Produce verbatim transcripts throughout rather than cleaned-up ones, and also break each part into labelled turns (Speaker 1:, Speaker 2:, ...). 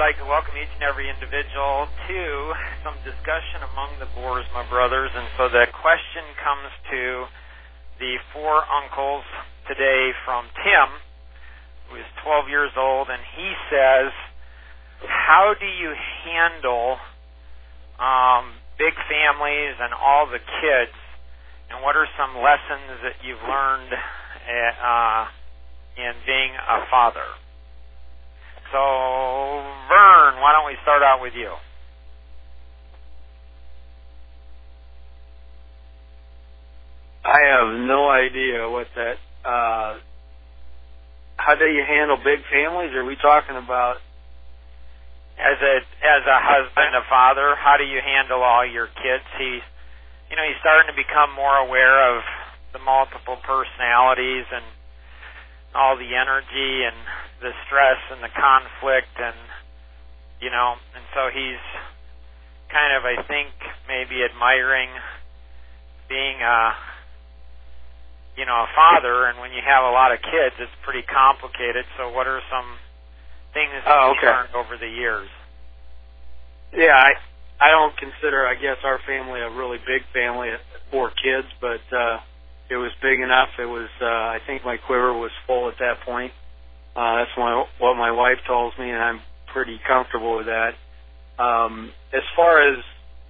Speaker 1: like to welcome each and every individual to some discussion among the Boers, my brothers. And so the question comes to the four uncles today from Tim, who is twelve years old, and he says, how do you handle um, big families and all the kids, and what are some lessons that you've learned uh, in being a father? So, Vern, why don't we start out with you?
Speaker 2: I have no idea what that, uh, how do you handle big families? Are we talking about?
Speaker 1: As a, as a husband, a father, how do you handle all your kids? He's, you know, he's starting to become more aware of the multiple personalities and all the energy and the stress and the conflict, and you know, and so he's kind of, I think, maybe admiring being a, you know, a father. And when you have a lot of kids, it's pretty complicated. So, what are some things that
Speaker 2: oh,
Speaker 1: you've
Speaker 2: okay.
Speaker 1: learned over the years?
Speaker 2: Yeah, I I don't consider, I guess, our family a really big family, four kids, but uh, it was big enough. It was, uh, I think my quiver was full at that point. Uh, that's my, what my wife tells me, and I'm pretty comfortable with that. Um, as far as,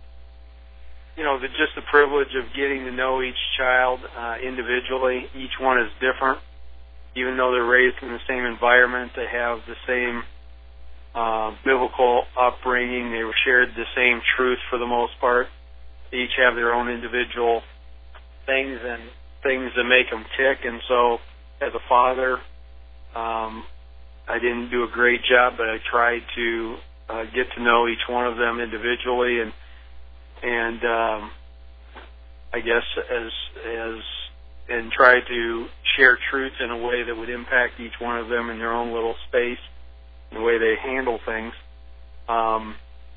Speaker 2: you know, the, just the privilege of getting to know each child uh, individually, each one is different. Even though they're raised in the same environment, they have the same uh, biblical upbringing, they were shared the same truth for the most part. They each have their own individual things and things that make them tick. And so, as a father, um, I didn't do a great job, but I tried to uh, get to know each one of them individually, and and um, I guess as as and try to share truth in a way that would impact each one of them in their own little space, the way they handle things. Um,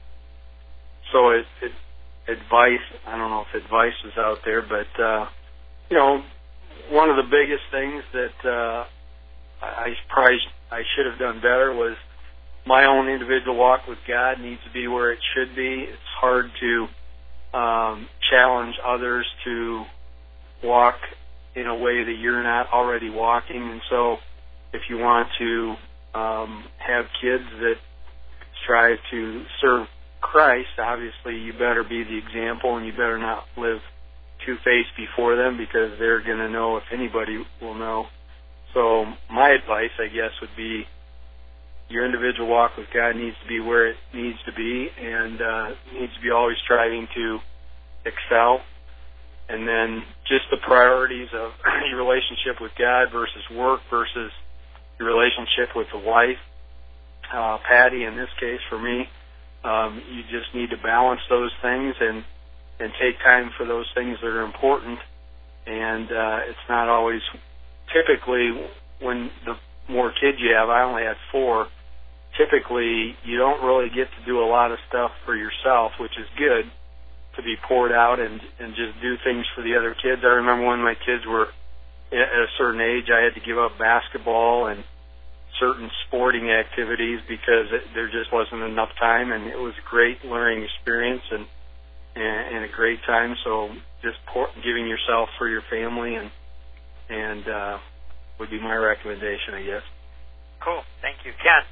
Speaker 2: so it, it, advice, I don't know if advice is out there, but, uh, you know, one of the biggest things that uh, I probably I should have done better was my own individual walk with God needs to be where it should be. It's hard to um, challenge others to walk in a way that you're not already walking. And so if you want to um, have kids that strive to serve Christ, obviously you better be the example, and you better not live two-faced before them, because they're going to know, if anybody will know. So my advice, I guess, would be your individual walk with God needs to be where it needs to be, and uh, needs to be always striving to excel. And then just the priorities of your relationship with God versus work versus your relationship with the wife. Uh, Patty, in this case, for me, um, you just need to balance those things and, and take time for those things that are important. And uh, it's not always, typically, when the more kids you have, I only had four, typically you don't really get to do a lot of stuff for yourself, which is good, to be poured out and, and just do things for the other kids. I remember when my kids were at a certain age, I had to give up basketball and certain sporting activities because it, there just wasn't enough time, and it was a great learning experience and, and, and a great time. So just pour, giving yourself for your family and and uh, would be my recommendation, I guess.
Speaker 1: Cool. Thank you. Ken?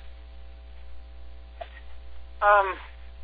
Speaker 3: Um...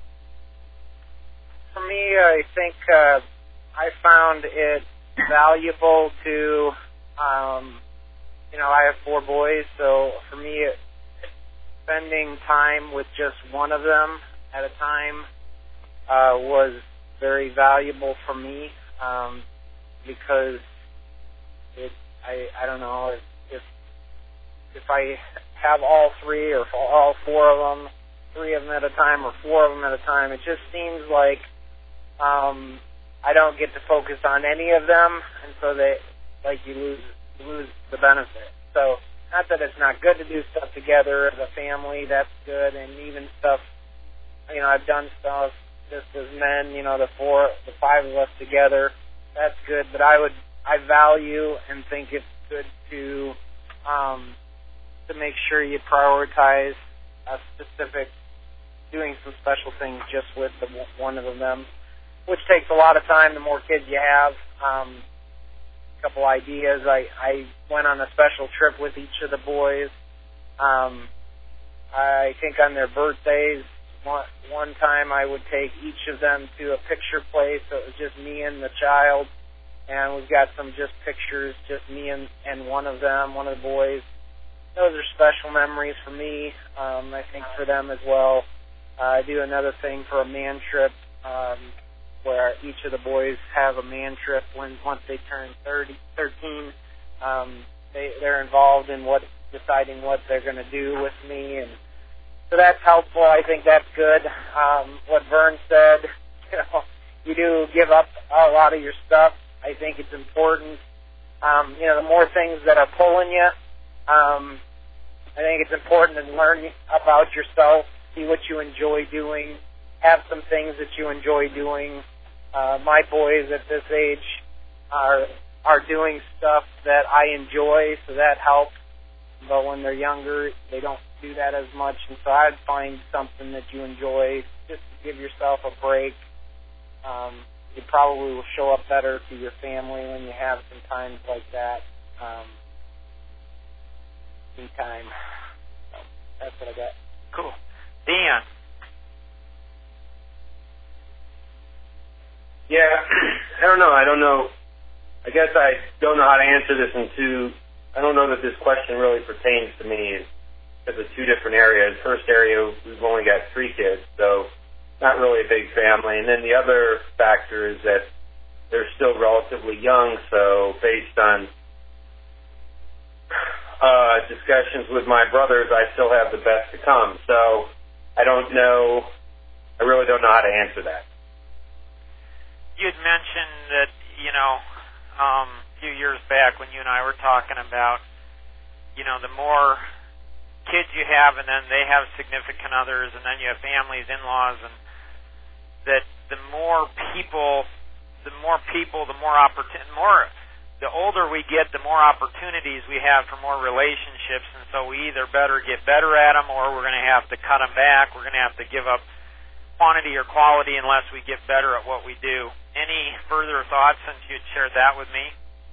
Speaker 3: For me, I think uh, I found it valuable to, um, you know, I have four boys, so for me, it, spending time with just one of them at a time uh, was very valuable for me, um, because it, I, I don't know, if, if if I have all three or all four of them, three of them at a time or four of them at a time, it just seems like Um, I don't get to focus on any of them, and so they, like, you lose lose the benefit. So, not that it's not good to do stuff together as a family, that's good, and even stuff, you know, I've done stuff just as men, you know, the four, the five of us together, that's good, but I would, I value and think it's good to, um, to make sure you prioritize a specific doing some special things just with the one of them, which takes a lot of time the more kids you have. Um, a couple ideas. I, I went on a special trip with each of the boys. Um, I think on their birthdays, one, one time I would take each of them to a picture place. So it was just me and the child. And we've got some just pictures, just me and, and one of them, one of the boys. Those are special memories for me, um, I think for them as well. Uh, I do another thing for a man trip um, where each of the boys have a man trip when once they turn thirty, thirteen. Um, they, they're involved in what deciding what they're going to do with me. And so that's helpful. I think that's good. Um, what Vern said, you know, you do give up a lot of your stuff. I think it's important. Um, you know, the more things that are pulling you, um, I think it's important to learn about yourself, see what you enjoy doing, have some things that you enjoy doing. Uh, my boys at this age are are doing stuff that I enjoy, so that helps. But when they're younger, they don't do that as much. And so I'd find something that you enjoy, just to give yourself a break. Um, it probably will show up better to your family when you have some times like that. Um, me time. So that's what I got.
Speaker 1: Cool. Dan.
Speaker 4: Yeah, I don't know. I don't know. I guess I don't know how to answer this in two. I don't know that this question really pertains to me because of two different areas. First area, we've only got three kids, so not really a big family. And then the other factor is that they're still relatively young, so based on uh, discussions with my brothers, I still have the best to come. So I don't know. I really don't know how to answer that.
Speaker 1: You had mentioned that, you know, um, a few years back when you and I were talking about, you know, the more kids you have and then they have significant others and then you have families, in-laws, and that the more people, the more people, the more opportunity, more, the older we get, the more opportunities we have for more relationships, and so we either better get better at them or we're going to have to cut them back. We're going to have to give up quantity or quality unless we get better at what we do. Any further thoughts since you'd shared that with me?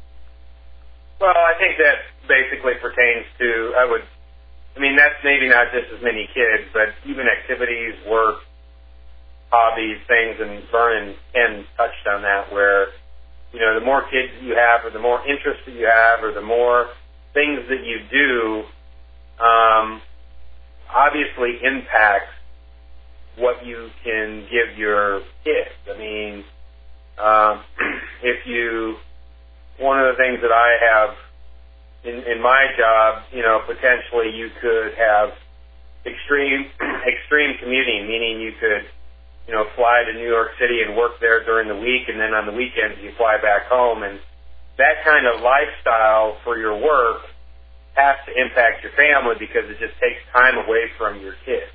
Speaker 4: Well, I think that basically pertains to, I would, I mean, that's maybe not just as many kids, but even activities, work, hobbies, things, and Vernon Ken touched on that, where, you know, the more kids you have or the more interest that you have or the more things that you do, um, obviously impacts what you can give your kids. I mean, um, if you, one of the things that I have in, in my job, you know, potentially you could have extreme, extreme commuting, meaning you could, you know, fly to New York City and work there during the week, and then on the weekends you fly back home, and that kind of lifestyle for your work has to impact your family because it just takes time away from your kids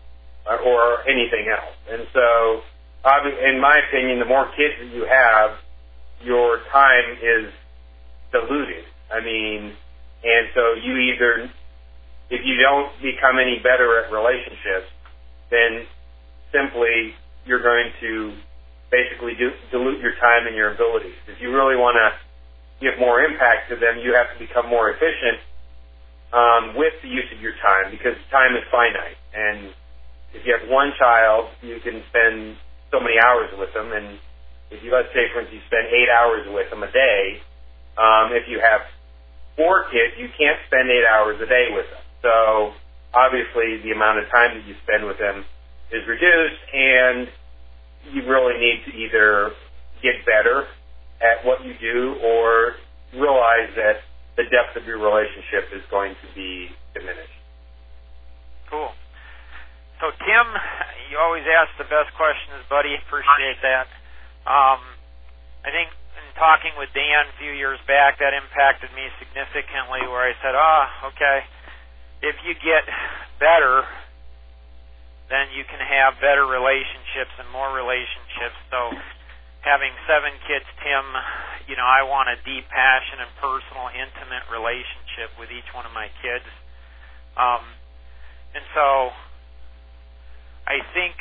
Speaker 4: or anything else. And so, in my opinion, the more kids that you have, your time is diluted. I mean, and so you either, if you don't become any better at relationships, then simply you're going to basically do, dilute your time and your abilities. If you really want to give more impact to them, you have to become more efficient um, with the use of your time, because time is finite. And if you have one child, you can spend so many hours with them, and if you, let's say, for instance, you spend eight hours with them a day, um, if you have four kids, you can't spend eight hours a day with them. So obviously the amount of time that you spend with them is reduced, and you really need to either get better at what you do or realize that the depth of your relationship is going to be diminished.
Speaker 1: Cool. So, Tim, you always ask the best questions, buddy. Appreciate that. Um, I think in talking with Dan a few years back, that impacted me significantly, where I said, oh, okay, if you get better, then you can have better relationships and more relationships. So having seven kids, Tim, you know, I want a deep, passionate, personal, intimate relationship with each one of my kids. Um, and so I think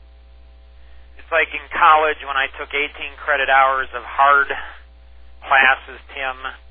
Speaker 1: it's like in college when I took eighteen credit hours of hard classes, Tim.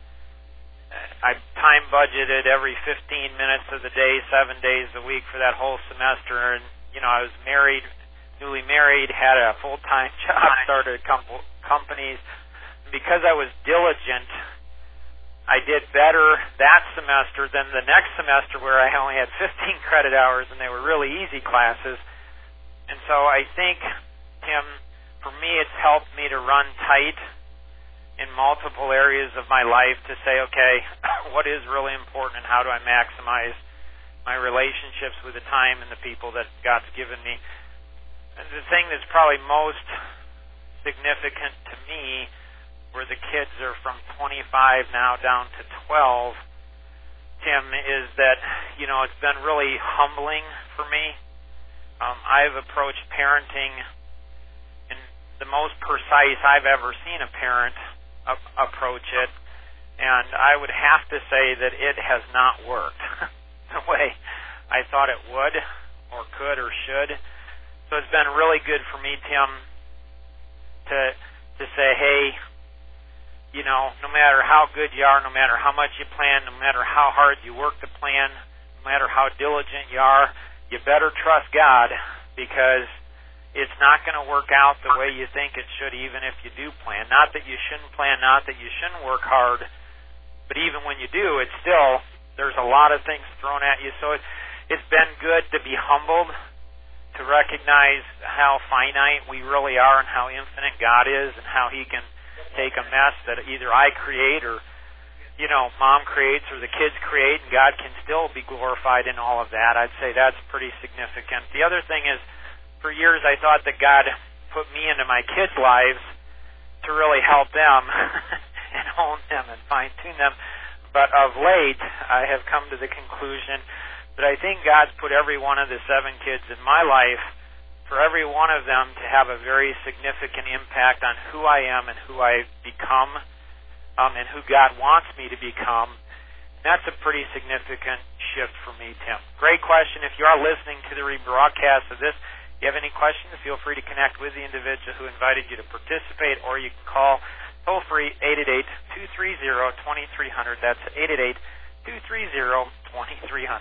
Speaker 1: I time budgeted every fifteen minutes of the day, seven days a week for that whole semester. And, you know, I was married, newly married, had a full-time job, started a couple companies. Because I was diligent, I did better that semester than the next semester where I only had fifteen credit hours and they were really easy classes. And so I think, Tim, for me it's helped me to run tight in multiple areas of my life to say, okay, what is really important and how do I maximize my relationships with the time and the people that God's given me. And the thing that's probably most significant to me, where the kids are from twenty-five now down to twelve, Tim, is that, you know, it's been really humbling for me. Um, I've approached parenting in the most precise I've ever seen a parent a- approach it, and I would have to say that it has not worked the way I thought it would or could or should. So it's been really good for me, Tim, to to say, hey, you know, no matter how good you are, no matter how much you plan, no matter how hard you work the plan, no matter how diligent you are, you better trust God, because it's not going to work out the way you think it should, even if you do plan. Not that you shouldn't plan, not that you shouldn't work hard, but even when you do, it's still, there's a lot of things thrown at you. So it, it's been good to be humbled, to recognize how finite we really are and how infinite God is and how He can take a mess that either I create or, you know, Mom creates or the kids create, and God can still be glorified in all of that. I'd say that's pretty significant. The other thing is, for years I thought that God put me into my kids' lives to really help them and hone them and fine-tune them. But of late, I have come to the conclusion that I think God's put every one of the seven kids in my life, for every one of them to have a very significant impact on who I am and who I become, um, and who God wants me to become. That's a pretty significant shift for me, Tim. Great question. If you are listening to the rebroadcast of this, if you have any questions, feel free to connect with the individual who invited you to participate, or you can call toll-free eight eight eight, two three zero, two three zero zero. That's eight eight eight, two three zero, two three zero zero.